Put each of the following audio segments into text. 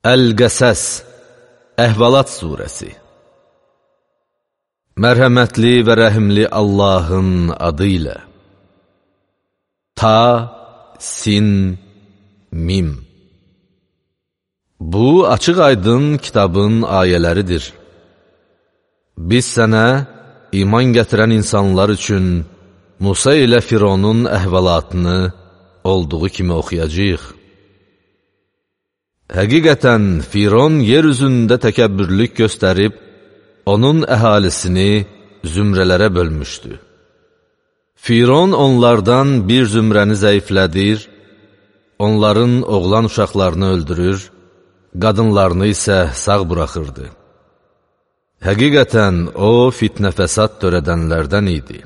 Əl-Qəsəs, Əhvalat surəsi. Mərhəmətli və rəhimli Allahın adı ilə. Ta, sin, mim. Bu, açıq-aydın kitabın ayələridir. Biz sənə, iman gətirən insanlar üçün Musa ilə Fironun əhvalatını olduğu kimi oxuyacaq. Həqiqətən, Firon yer üzündə təkəbbürlük göstərib, onun əhalisini zümrələrə bölmüşdü. Firon onlardan bir zümrəni zəiflədir, onların oğlan uşaqlarını öldürür, qadınlarını isə sağ buraxırdı. Həqiqətən, o, fitnə-fəsad törədənlərdən idi.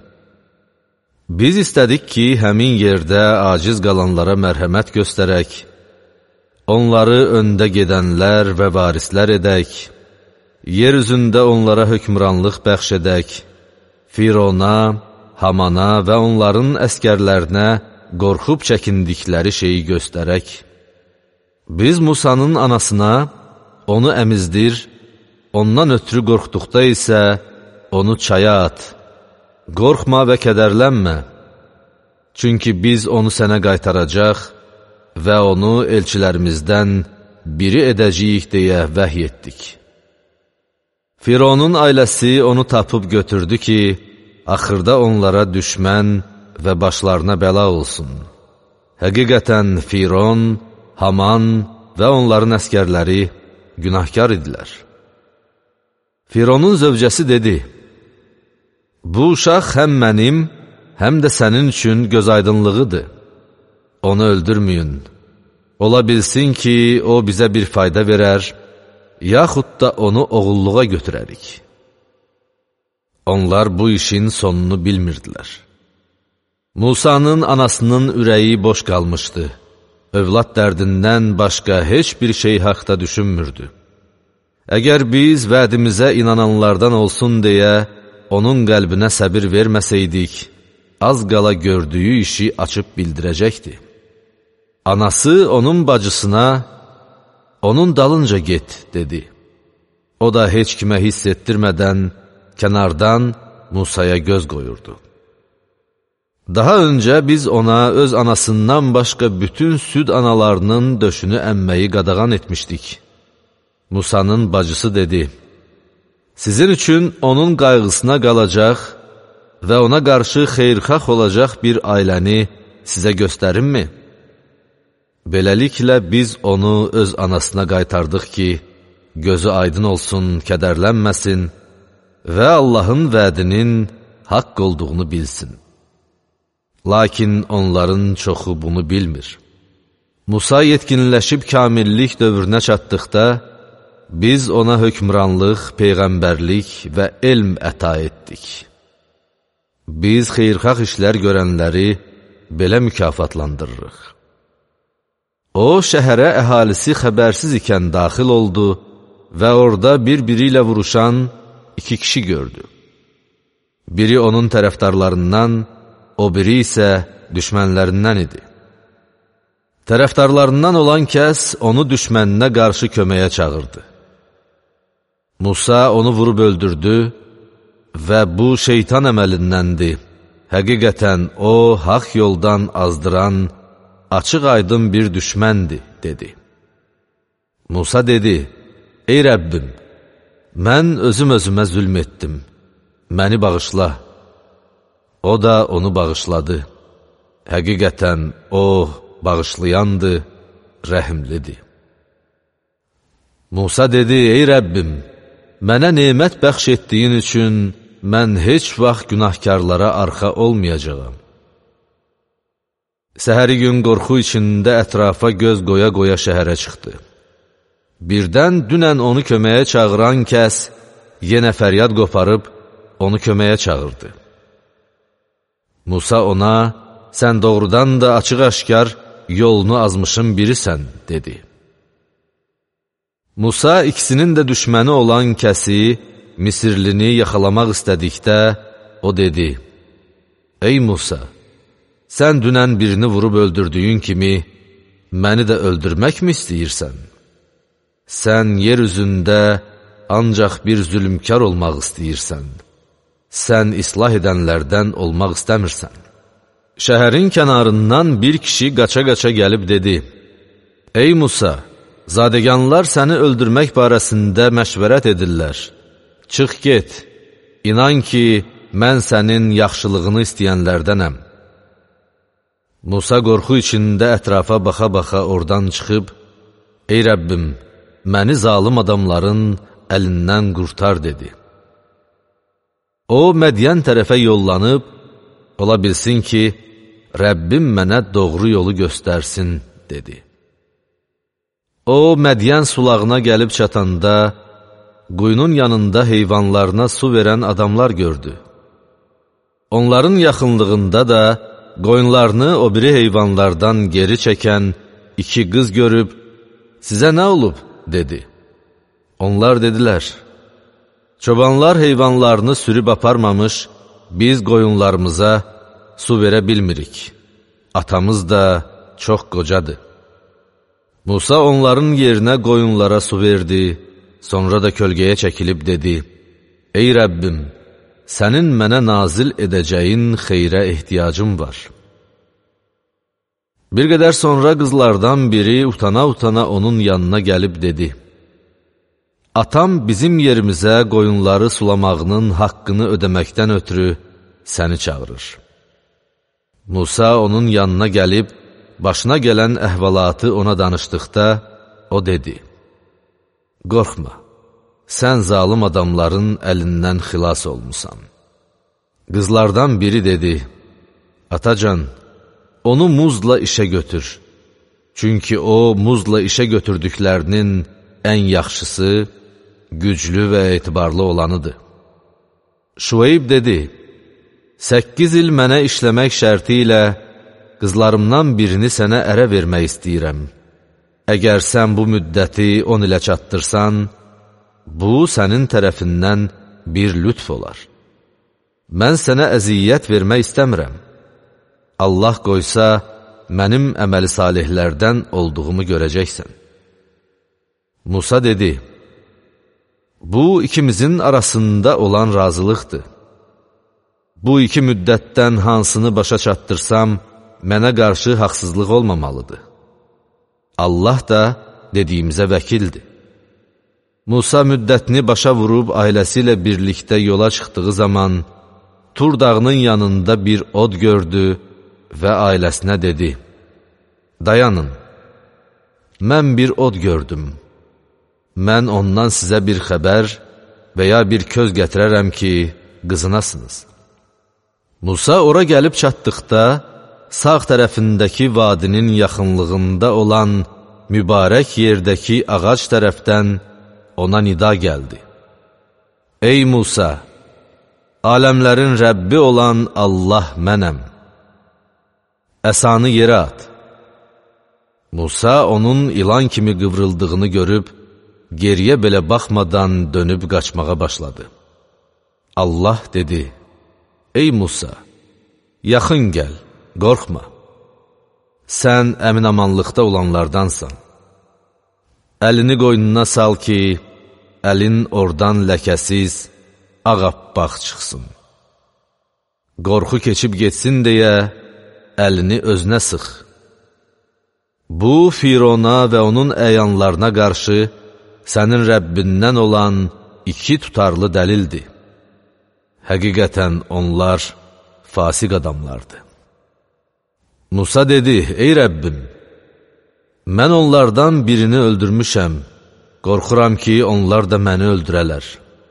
Biz istədik ki, həmin yerdə aciz qalanlara mərhəmət göstərək, onları öndə gedənlər və varislər edək, yer üzündə onlara hökmranlıq bəxş edək, Firona, Hamana və onların əskərlərinə qorxub çəkindikləri şeyi göstərək. Biz Musanın anasına onu əmizdir, ondan ötürü qorxduqda isə onu çaya at, qorxma və kədərlənmə, çünki biz onu sənə qaytaracaq və onu elçilərimizdən biri edəcəyik deyə vəhy etdik. Fironun ailəsi onu tapıb götürdü ki, axırda onlara düşmən və başlarına bəla olsun. Həqiqətən Firon, Haman və onların əskərləri günahkar idilər. Fironun zövcəsi dedi, bu uşaq həm mənim, həm də sənin üçün gözaydınlığıdır. Onu öldürməyin. Ola bilsin ki, o bizə bir fayda verər, yaxud da onu oğulluğa götürərik. Onlar bu işin sonunu bilmirdilər. Musanın anasının ürəyi boş qalmışdı. Övlad dərdindən başqa heç bir şey haqda düşünmürdü. Əgər biz vədimizə inananlardan olsun deyə, onun qəlbinə səbir verməsəydik, az qala gördüyü işi açıb bildirəcəkdi. Anası onun bacısına, onun dalınca get, dedi. O da heç kimə hiss etdirmədən, kənardan Musaya göz qoyurdu. Daha öncə biz ona öz anasından başqa bütün süd analarının döşünü əmməyi qadağan etmişdik. Musanın bacısı dedi, sizin üçün onun qayğısına qalacaq və ona qarşı xeyrxax olacaq bir ailəni sizə göstərimmi? Beləliklə biz onu öz anasına qaytardıq ki, gözü aydın olsun, kədərlənməsin və Allahın vədinin haqq olduğunu bilsin. Lakin onların çoxu bunu bilmir. Musa yetkinləşib kamillik dövrünə çatdıqda, biz ona hökmranlıq, peyğəmbərlik və elm əta etdik. Biz xeyrxax işlər görənləri belə mükafatlandırırıq. O, şəhərə əhalisi xəbərsiz ikən daxil oldu və orada bir-biri ilə vuruşan iki kişi gördü. Biri onun tərəfdarlarından, o biri isə düşmənlərindən idi. Tərəfdarlarından olan kəs onu düşməninə qarşı köməyə çağırdı. Musa onu vurub öldürdü və bu şeytan əməlindəndir. Həqiqətən o, haqq yoldan azdıran, açıq-aydın bir düşməndir, dedi. Musa dedi, ey Rəbbim, mən özüm-özümə zülm etdim, məni bağışla. O da onu bağışladı. Həqiqətən o, bağışlayandır, rəhimlidir. Musa dedi, ey Rəbbim, mənə nemət bəxş etdiyin üçün mən heç vaxt günahkarlara arxa olmayacağam. Səhəri gün qorxu içində ətrafa göz qoya-qoya şəhərə çıxdı. Birdən dünən onu köməyə çağıran kəs yenə fəryad qoparıb onu köməyə çağırdı. Musa ona, sən doğrudan da açıq-aşkar yolunu azmışın birisən, dedi. Musa ikisinin də düşməni olan kəsi, Misirlini yaxalamaq istədikdə, o dedi, ey Musa, sən dünən birini vurub öldürdüyün kimi, məni də öldürməkmi istəyirsən? sən yer üzündə ancaq bir zülmkar olmaq istəyirsən. Sən islah edənlərdən olmaq istəmirsən. Şəhərin kənarından bir kişi qaça-qaça gəlib dedi: Ey Musa, zadəganlar səni öldürmək barəsində məşvərət edirlər. Çıx get, inan ki, mən sənin yaxşılığını istəyənlərdənəm. Musa qorxu içində ətrafa baxa-baxa oradan çıxıb, Ey Rəbbim, məni zalım adamların əlindən qurtar, dedi. O, Mədiyən tərəfə yollanıb, ola bilsin ki, Rəbbim mənə doğru yolu göstərsin, dedi. O, Mədiyən sulağına gəlib çatanda, quyunun yanında heyvanlarına su verən adamlar gördü. Onların yaxınlığında da qoyunlarını o biri heyvanlardan geri çəkən iki qız görüb, sizə nə olub, dedi. Onlar dedilər, çobanlar heyvanlarını sürüb aparmamış, biz qoyunlarımıza su verə bilmirik. Atamız da çox qocadır. Musa onların yerinə qoyunlara su verdi, sonra da kölgəyə çəkilib dedi, Ey Rəbbim, sənin mənə nazil edəcəyin xeyrə ehtiyacım var. Bir qədər sonra qızlardan biri utana-utana onun yanına gəlib dedi, Atam bizim yerimizə qoyunları sulamağının haqqını ödəməkdən ötürü səni çağırır. Musa onun yanına gəlib, başına gələn əhvalatı ona danışdıqda, o dedi, Qorxma, sən zalım adamların əlindən xilas olmusan. Qızlardan biri dedi, Atacan, onu muzla işə götür. Çünki o, muzla işə götürdüklərinin ən yaxşısı, güclü və etibarlı olanıdır. Şüeyb dedi, 8 il mənə işləmək şərti ilə qızlarımdan birini sənə ərə vermək istəyirəm. Əgər sən bu müddəti 10 ilə çatdırsan, bu sənin tərəfindən bir lütf olar. Mən sənə əziyyət vermək istəmirəm. Allah qoysa, mənim əməli salihlərdən olduğumu görəcəksən. Musa dedi, bu ikimizin arasında olan razılıqdır. Bu iki müddətdən hansını başa çatdırsam, mənə qarşı haqsızlıq olmamalıdır. Allah da dediyimizə vəkildir. Musa müddətini başa vurub ailəsi ilə birlikdə yola çıxdığı zaman, Tur dağının yanında bir od gördü və ailəsinə dedi, Dayanın, mən bir od gördüm. Mən ondan sizə bir xəbər və ya bir köz gətirərəm ki, qızınasınız. Musa ora gəlib çatdıqda, sağ tərəfindəki vadinin yaxınlığında olan mübarək yerdəki ağac tərəfdən ona nida gəldi. Ey Musa, aləmlərin Rəbbi olan Allah mənəm. Əsanı yerə at. Musa onun ilan kimi qıvrıldığını görüb, geriyə belə baxmadan dönüb qaçmağa başladı. Allah dedi, Ey Musa, yaxın gəl, qorxma. Sən əmin-amanlıqda olanlardansan. Əlini qoynuna sal ki, əlin oradan ləkəsiz, ağappaq çıxsın. Qorxu keçib getsin deyə, əlini özünə sıx. Bu, Firona və onun əyanlarına qarşı sənin Rəbbindən olan 2 tutarlı dəlildir. Həqiqətən onlar fasiq adamlardır. Musa dedi, Ey Rəbbim, mən onlardan birini öldürmüşəm, qorxuram ki, onlar da məni öldürələr.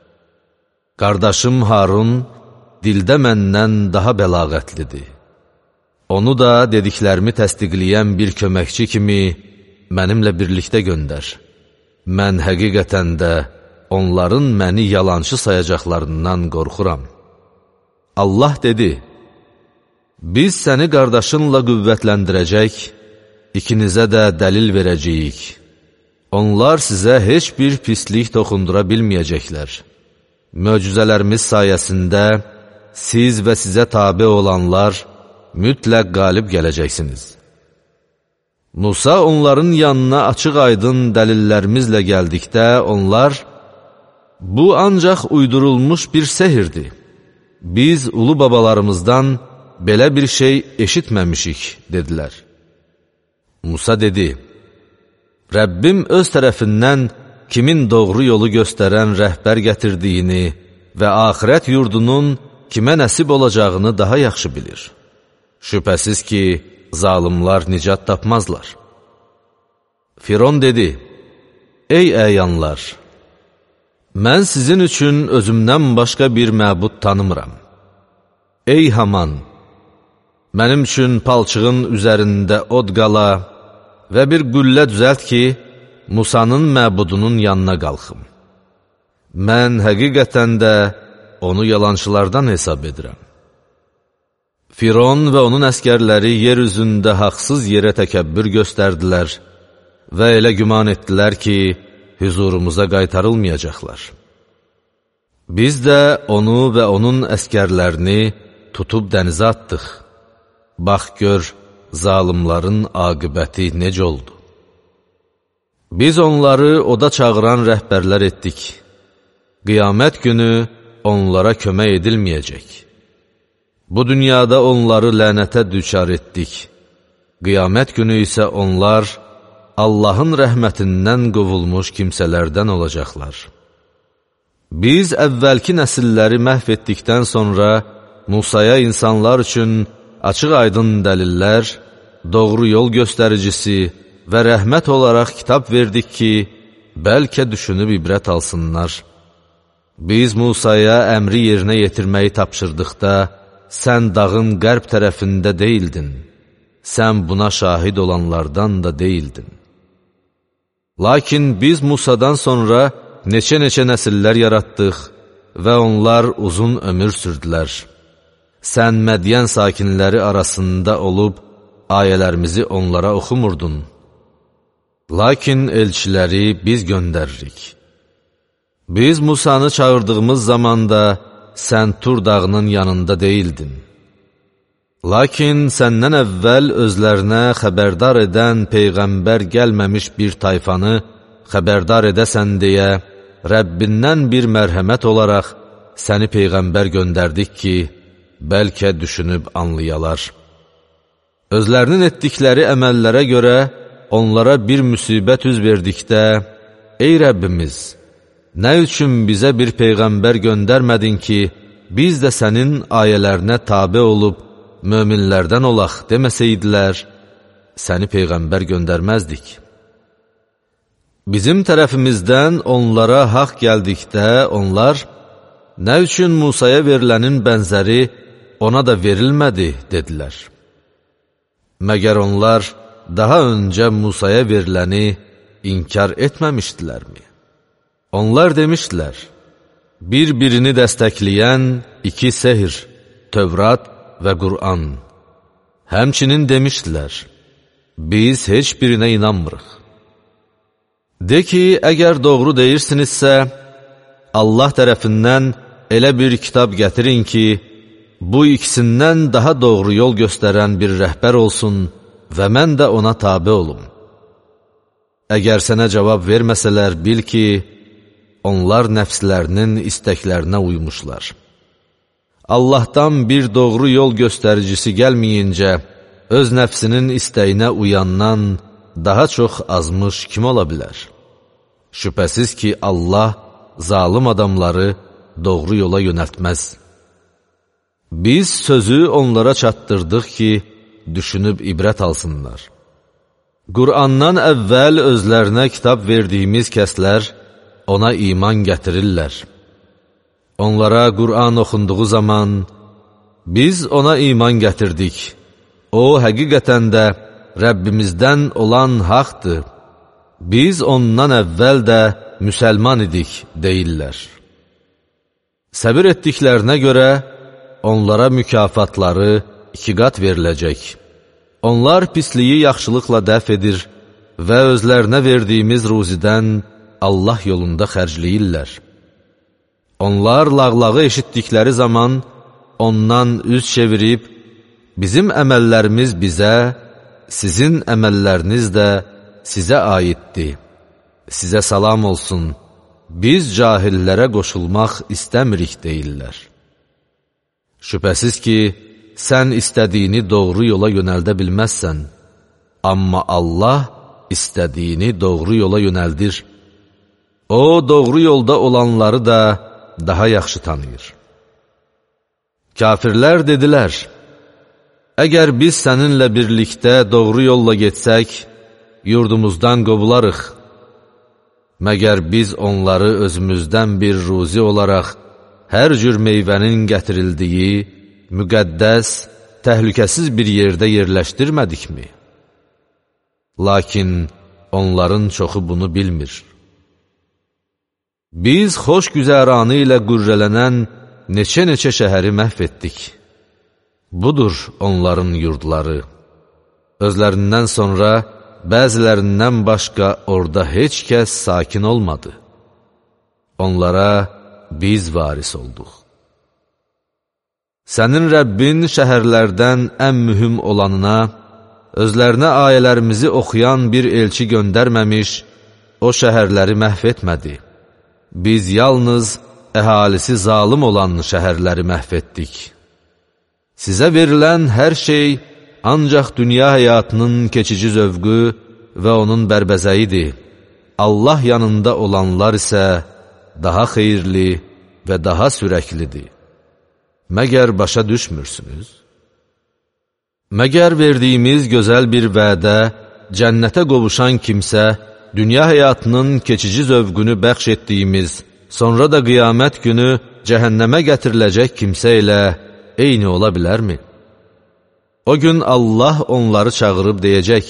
Qardaşım Harun dildə məndən daha bəlağətlidir. Onu da dediklərimi təsdiqləyən bir köməkçi kimi mənimlə birlikdə göndər. Mən həqiqətən də onların məni yalançı sayacaqlarından qorxuram. Allah dedi, biz səni qardaşınla qüvvətləndirəcək, ikinizə də dəlil verəcəyik. Onlar sizə heç bir pislik toxundura bilməyəcəklər. Möcüzələrimiz sayəsində siz və sizə tabe olanlar mütləq qalib gələcəksiniz. Musa onların yanına açıq-aydın dəlillərimizlə gəldikdə onlar, bu ancaq uydurulmuş bir sehirdir. Biz ulu babalarımızdan belə bir şey eşitməmişik, dedilər. Musa dedi, Rəbbim öz tərəfindən kimin doğru yolu göstərən rəhbər gətirdiyini və axirət yurdunun kimə nəsib olacağını daha yaxşı bilir. Şübhəsiz ki, zalimlar nicat tapmazlar. Firon dedi, ey əyanlar, mən sizin üçün özümdən başqa bir məbud tanımıram. Ey Haman, mənim üçün palçığın üzərində od qala və bir qüllə düzəlt ki, Musanın məbudunun yanına qalxım. Mən həqiqətən də onu yalançılardan hesab edirəm. Firon və onun əskərləri yer üzündə haqsız yerə təkəbbür göstərdilər və elə güman etdilər ki, huzurumuza qaytarılmayacaqlar. Biz də onu və onun əskərlərini tutub dənizə atdıq. Bax gör, zalimların aqibəti necə oldu? Biz onları oda çağıran rəhbərlər etdik. Qiyamət günü onlara kömək edilməyəcək. Bu dünyada onları lənətə düçar etdik. Qiyamət günü isə onlar Allahın rəhmətindən qovulmuş kimsələrdən olacaqlar. Biz əvvəlki nəsilləri məhv etdikdən sonra Musaya insanlar üçün açıq-aydın dəlillər, doğru yol göstəricisi və rəhmət olaraq kitab verdik ki, bəlkə düşünüb ibrət alsınlar. Biz Musaya əmri yerinə yetirməyi tapşırdıqda, sən dağın qərb tərəfində deyildin, sən buna şahid olanlardan da deyildin. Lakin biz Musadan sonra neçə-neçə nəsillər yaratdıq və onlar uzun ömür sürdülər. Sən Mədiyən sakinləri arasında olub, ayələrimizi onlara oxumurdun. Lakin elçiləri biz göndəririk. Biz Musanı çağırdığımız zamanda sən Tur dağının yanında deyildin. Lakin səndən əvvəl özlərinə xəbərdar edən Peyğəmbər gəlməmiş bir tayfanı xəbərdar edəsən deyə, Rəbbindən bir mərhəmət olaraq səni Peyğəmbər göndərdik ki, bəlkə düşünüb anlayalar. Özlərinin etdikləri əməllərə görə onlara bir müsibət üz verdikdə, ey Rəbbimiz, nə üçün bizə bir Peyğəmbər göndərmədin ki, biz də sənin ayələrinə tabe olub, möminlərdən olaq deməsəydilər, səni Peyğəmbər göndərməzdik. Bizim tərəfimizdən onlara haqq gəldikdə onlar, nə üçün Musaya verilənin bənzəri ona da verilmədi, dedilər. Məgər onlar daha öncə Musaya veriləni inkar etməmişdilərmi? Onlar demişdilər, bir-birini dəstəkləyən iki sehir, Tövrat və Qur'an. Həmçinin demişdilər, biz heç birinə inanmırıq. De ki, əgər doğru deyirsinizsə, Allah tərəfindən elə bir kitab gətirin ki, bu ikisindən daha doğru yol göstərən bir rəhbər olsun və mən də ona tabe olum. Əgər sənə cavab verməsələr, bil ki, onlar nəfslərinin istəklərinə uymuşlar. Allahdan bir doğru yol göstəricisi gəlməyincə, öz nəfsinin istəyinə uyandan daha çox azmış kim ola bilər? Şübhəsiz ki, Allah zalım adamları doğru yola yönəltməz. Biz sözü onlara çatdırdıq ki, düşünüb ibrət alsınlar. Qur'andan əvvəl özlərinə kitab verdiyimiz kəslər ona iman gətirirlər. Onlara Qur'an oxunduğu zaman, biz ona iman gətirdik. O, həqiqətən də Rəbbimizdən olan haqdır. Biz ondan əvvəl də müsəlman idik, deyirlər. Səbir etdiklərinə görə onlara mükafatları 2 qat veriləcək. Onlar pisliyi yaxşılıqla dəf edir və özlərinə verdiyimiz ruzidən Allah yolunda xərcləyirlər. Onlar lağlağı eşitdikləri zaman ondan üz çevirib, bizim əməllərimiz bizə, sizin əməlləriniz də sizə aiddir. Sizə salam olsun, biz cahillərə qoşulmaq istəmirik deyirlər. Şübhəsiz ki, sən istədiyini doğru yola yönəldə bilməzsən, amma Allah istədiyini doğru yola yönəldir. O, doğru yolda olanları da daha yaxşı tanıyır. Kafirlər dedilər, əgər biz səninlə birlikdə doğru yolla getsək, yurdumuzdan qovularıq. Məgər biz onları özümüzdən bir ruzi olaraq hər cür meyvənin gətirildiyi, müqəddəs, təhlükəsiz bir yerdə yerləşdirmədikmi? Lakin onların çoxu bunu bilmir. Biz xoş güzəranı ilə qürrələnən neçə-neçə şəhəri məhv etdik. Budur onların yurdları. Özlərindən sonra bəzilərindən başqa orada heç kəs sakin olmadı. Onlara biz varis olduq. Sənin Rəbbin şəhərlərdən ən mühüm olanına, özlərinə ayələrimizi oxuyan bir elçi göndərməmiş, o şəhərləri məhv etmədi. Biz yalnız əhalisi zalım olan şəhərləri məhv etdik. Sizə verilən hər şey ancaq dünya həyatının keçici zövqü və onun bərbəzəyidir. Allah yanında olanlar isə daha xeyirli və daha sürəklidir. Məgər başa düşmürsünüz? Məgər verdiyimiz gözəl bir vədə, cənnətə qovuşan kimsə, dünya həyatının keçici zövqünü bəxş etdiyimiz, sonra da qiyamət günü cəhənnəmə gətiriləcək kimsə ilə eyni ola bilərmi? O gün Allah onları çağırıb deyəcək,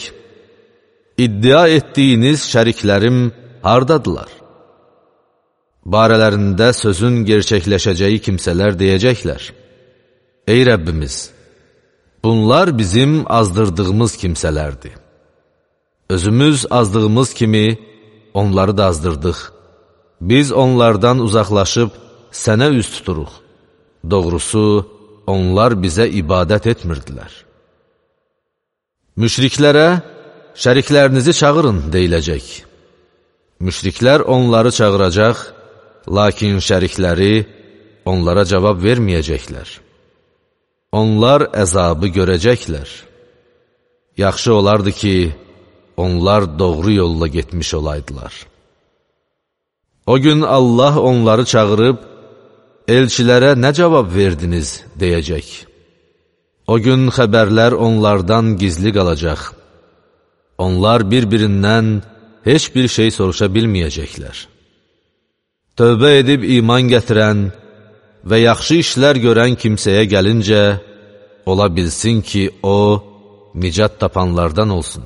iddia etdiyiniz şəriklərim hardadılar? Barələrində sözün gerçəkləşəcəyi kimsələr deyəcəklər, ey Rəbbimiz, bunlar bizim azdırdığımız kimsələrdir. Özümüz azdığımız kimi onları da azdırdıq. Biz onlardan uzaqlaşıb sənə üz tuturuq. Doğrusu, onlar bizə ibadət etmirdilər. Müşriklərə, şəriklərinizi çağırın deyiləcək. Müşriklər onları çağıracaq, lakin şərikləri onlara cavab verməyəcəklər. Onlar əzabı görəcəklər. Yaxşı olardı ki, onlar doğru yolla getmiş olaydılar. O gün Allah onları çağırıb, elçilərə nə cavab verdiniz, deyəcək. O gün xəbərlər onlardan gizli qalacaq. Onlar bir-birindən heç bir şey soruşa bilməyəcəklər. Tövbə edib iman gətirən və yaxşı işlər görən kimsəyə gəlincə, ola bilsin ki, o, nicat tapanlardan olsun.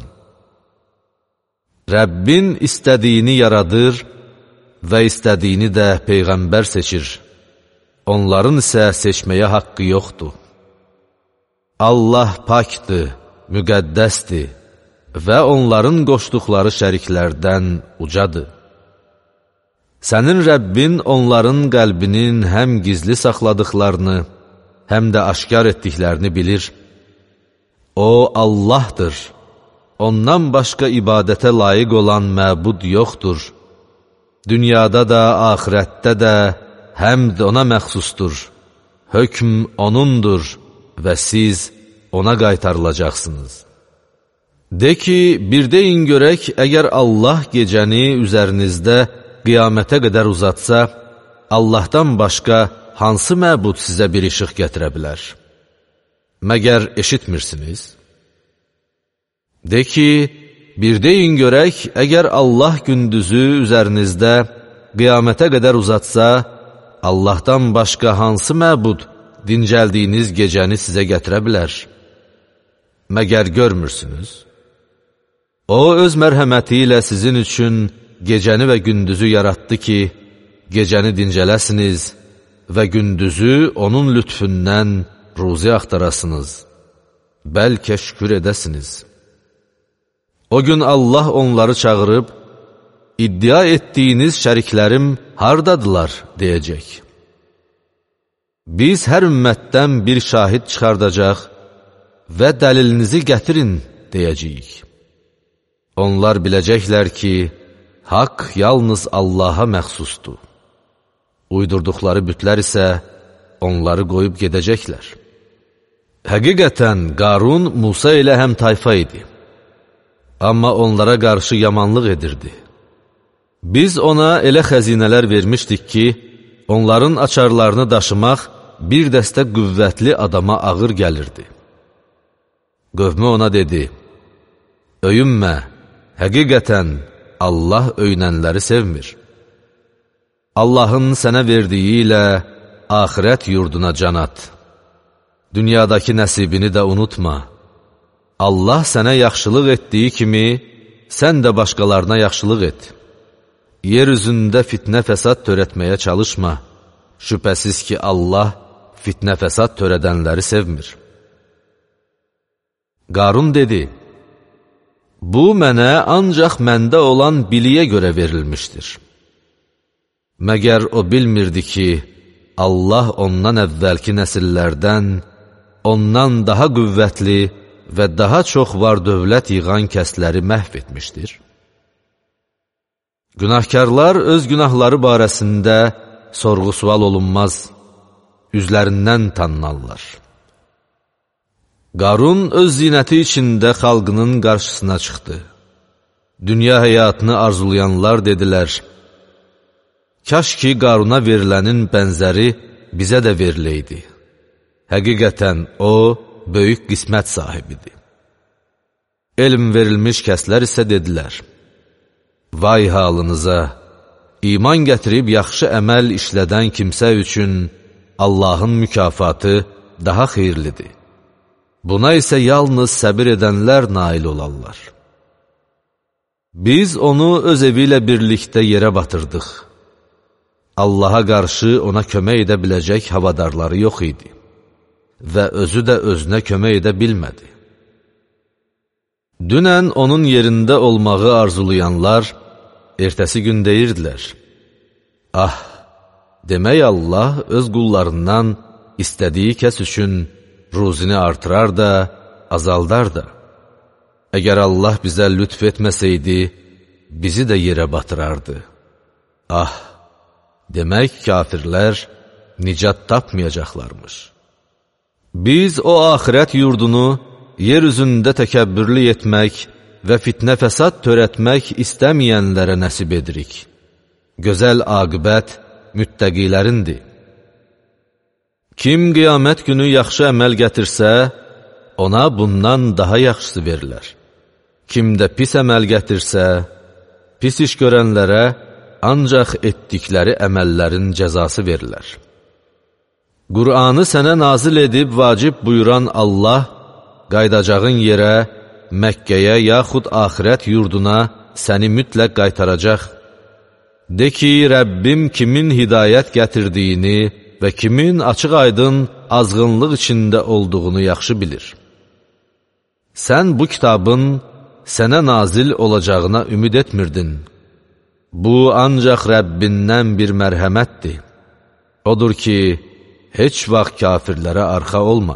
Rəbbin istədiyini yaradır və istədiyini də Peyğəmbər seçir. Onların isə seçməyə haqqı yoxdur. Allah pakdır, müqəddəsdir və onların qoşduqları şəriklərdən ucadır. Sənin Rəbbin onların qəlbinin həm gizli saxladıqlarını, həm də aşkar etdiklərini bilir. O, Allahdır. Ondan başqa ibadətə layiq olan məbud yoxdur. Dünyada da, axirətdə də həmd ona məxsusdur. Hökm onundur və siz ona qaytarılacaqsınız. De ki, bir deyin görək, əgər Allah gecəni üzərinizdə qiyamətə qədər uzatsa, Allahdan başqa hansı məbud sizə bir işıq gətirə bilər? Məgər eşitmirsiniz? De ki, bir deyin görək, əgər Allah gündüzü üzərinizdə qiyamətə qədər uzatsa, Allahdan başqa hansı məbud dincəldiyiniz gecəni sizə gətirə bilər? Məgər görmürsünüz? O, öz mərhəməti ilə sizin üçün gecəni və gündüzü yaratdı ki, gecəni dincələsiniz və gündüzü onun lütfündən ruzi axtarasınız, bəlkə şükür edəsiniz. O gün Allah onları çağırıb, iddia etdiyiniz şəriklərim hardadılar, deyəcək. Biz hər ümmətdən bir şahid çıxardacaq və dəlilinizi gətirin, deyəcəyik. Onlar biləcəklər ki, haqq yalnız Allaha məxsusdur. Uydurduqları bütlər isə onları qoyub gedəcəklər. Həqiqətən, Qarun Musa ilə həm tayfa idi. Amma onlara qarşı yamanlıq edirdi. Biz ona elə xəzinələr vermişdik ki, onların açarlarını daşımaq bir dəstə qüvvətli adama ağır gəlirdi. Qövmü ona dedi, öyünmə, həqiqətən Allah öyünənləri sevmir. Allahın sənə verdiyi ilə axirət yurduna can at. Dünyadakı nəsibini də unutma. Allah sənə yaxşılıq etdiyi kimi, sən də başqalarına yaxşılıq et. Yer üzündə fitnə fəsad törətməyə çalışma. Şübhəsiz ki, Allah fitnə fəsad törədənləri sevmir. Qarun dedi, bu mənə ancaq məndə olan biliyə görə verilmişdir. Məgər o bilmirdi ki, Allah ondan əvvəlki nəsillərdən, ondan daha qüvvətli və daha çox var dövlət yığan kəsləri məhv etmişdir. Günahkarlar öz günahları barəsində sorğu-sual olunmaz, üzlərindən tanınarlar. Qarun öz zinəti içində xalqının qarşısına çıxdı. Dünya həyatını arzulayanlar dedilər, kaş ki, Qaruna verilənin bənzəri bizə də veriləydi. Həqiqətən, o, böyük qismət sahibidir. Elm verilmiş kəslər isə dedilər, vay halınıza, iman gətirib yaxşı əməl işlədən kimsə üçün Allahın mükafatı daha xeyirlidir. Buna isə yalnız səbir edənlər nail olarlar. Biz onu öz evi ilə birlikdə yerə batırdıq. Allaha qarşı ona kömək edə biləcək havadarları yox idi və özü də özünə kömək edə bilmədi. Dünən onun yerində olmağı arzulayanlar, ertəsi gün deyirdilər, ah, demək Allah öz qullarından istədiyi kəs üçün ruzini artırar da, azaldar da. Əgər Allah bizə lütf etməsəydi, bizi də yerə batırardı. Ah, demək kafirlər nicat tapmayacaqlarmış. Biz o axirət yurdunu yer üzündə təkəbbürlü etmək və fitnə fəsad törətmək istəməyənlərə nəsib edirik. Gözəl aqibət müttəqilərindir. Kim qiyamət günü yaxşı əməl gətirsə, ona bundan daha yaxşısı verilər. Kim də pis əməl gətirsə, pis iş görənlərə ancaq etdikləri əməllərin cəzası verilər. Qur'anı sənə nazil edib vacib buyuran Allah, qaydacağın yerə, Məkkəyə yaxud axirət yurduna səni mütləq qaytaracaq. De ki, Rəbbim kimin hidayət gətirdiyini və kimin açıq-aydın azğınlıq içində olduğunu yaxşı bilir. Sən bu kitabın sənə nazil olacağına ümid etmirdin. Bu, ancaq Rəbbindən bir mərhəmətdir. Odur ki, heç vaxt kafirlərə arxa olma.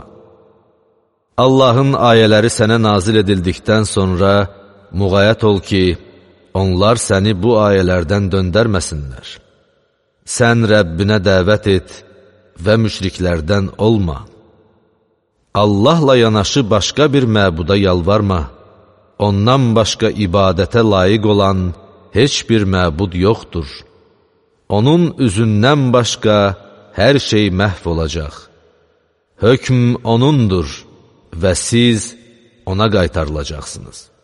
Allahın ayələri sənə nazil edildikdən sonra müğayət ol ki, onlar səni bu ayələrdən döndərməsinlər. Sən Rəbbinə dəvət et və müşriklərdən olma. Allahla yanaşı başqa bir məbuda yalvarma. Ondan başqa ibadətə layiq olan heç bir məbud yoxdur. Onun üzündən başqa hər şey məhv olacaq. Hökm O'nundur və siz ona qaytarılacaqsınız.